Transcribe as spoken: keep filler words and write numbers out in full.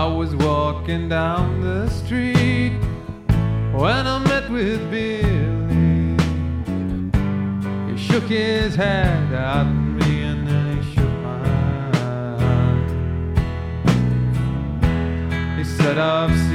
was walking down the street when I met with Billy. He shook his head at me and then he shook my hand. He said, I've